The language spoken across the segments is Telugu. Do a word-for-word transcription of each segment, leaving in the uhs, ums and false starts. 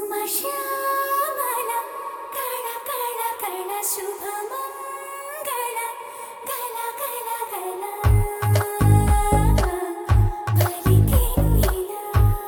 సుమశ్యామల కళ కళ కళ శుభమంగళ గల గల గల పలికెను ఇలా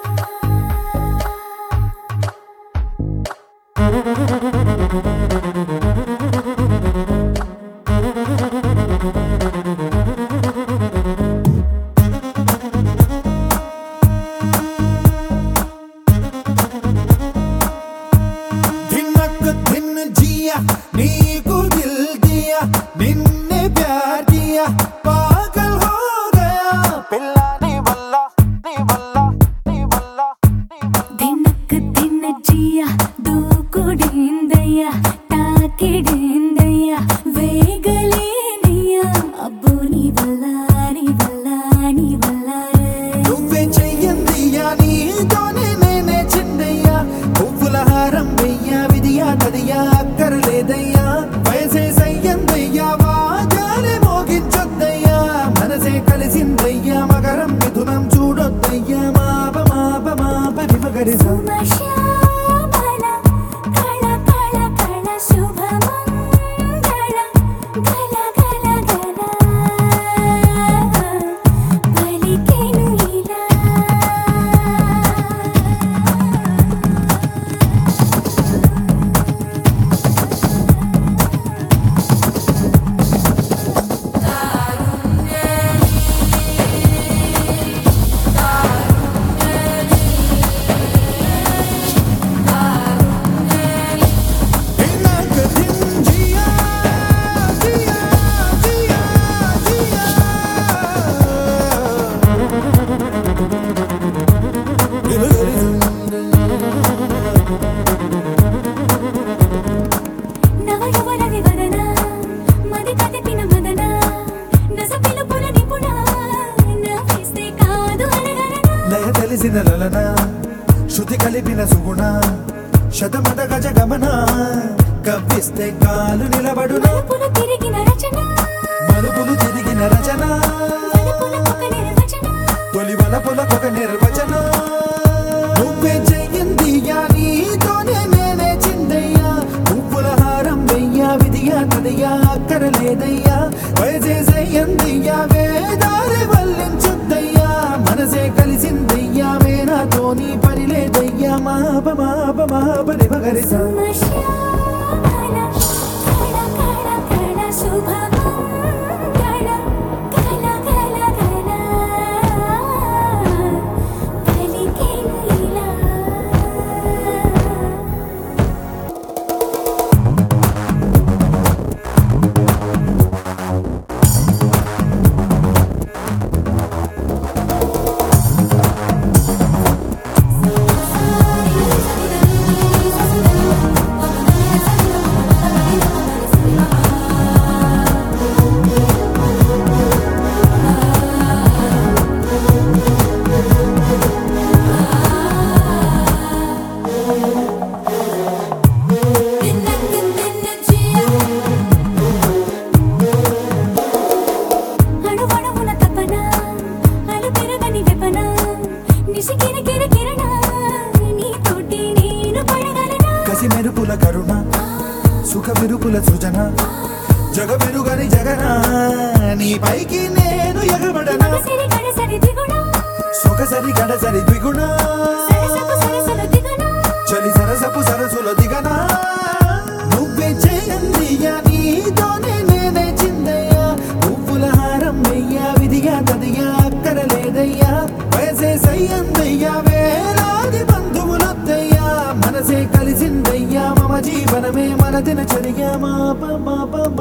नीको दिल दिया निन्ने प्यार दिया पागल हो गया पिल्ला नी वल्ला नी वल्ला नी वल्ला दिनक दिन जिया दूकुडिंदया ताकिडिंदया वेगलेनिया अब्बू नी वल्ला नी वल्ला नी वल्ला నువ్వే చెయ్యందియా నీతోనే నేనే చిన్నయ్యా పువ్వుల హారం వెయ్యా విధియా తదియా అక్కర్లేదయ్యా వయసే సయ్యందయ్యా వాజాలే మోగించొద్దయ్యా మనసే కలిసిందయ్యా మగరం మిథునం చూడొద్దయ్యా మాప మాప మాప రిమగరి సుమశ్యామల కళ కళ కళ శుభమంగళ గల గల గల పలికెను ఇలా తెలిసిన లలన శృతి కలిపిన సుగుణ శతమట గజ గమన కవ్విస్తే కాలు నిలబడున మలుపులు తిరిగిన రచన మలుపులు తిరిగిన రచన వలపులకొక నిర్వచన తొలి వలపులకొక నిర్వచన నువ్వే చెయ్యందియా నీతోనే నేనే చిందయ్యా పువ్వుల హారం వెయ్యా విధియా తదయ్యా అక్కరలేదయ్యా వయసే చెయ్యందియా వేదారి వల్లించుద్దయ్యా మనసే కలిసిందయ్యా వేనాతోని పని లేదయ్యా మాప మాప మాప రిమగరి సుమశ్యామల కళ కళ కళ శుభమంగళ గల గల గల పలికెను ఇలా కసి మెరుపుల కరుణ సుఖ విరుపుల సృజన జగ విరుగని జగన నీ పైకి నేను ఎగబడనా సొగసరి గడసరి ద్విగుణ చలి సరసపు సరసుల దిగనా నువ్వే చేయందియా నీతోనే నేనే చిందయ్యా పువ్వుల హారం వెయ్యా విధిగా తదియా అక్కరలేదయ్యా వయసే సయ్యందయ్యా వేలాది బంధువులొద్దయ్యా మనసే కలిసిందయ్యా మమ జీవనమే మన దినచర్య మాప మాప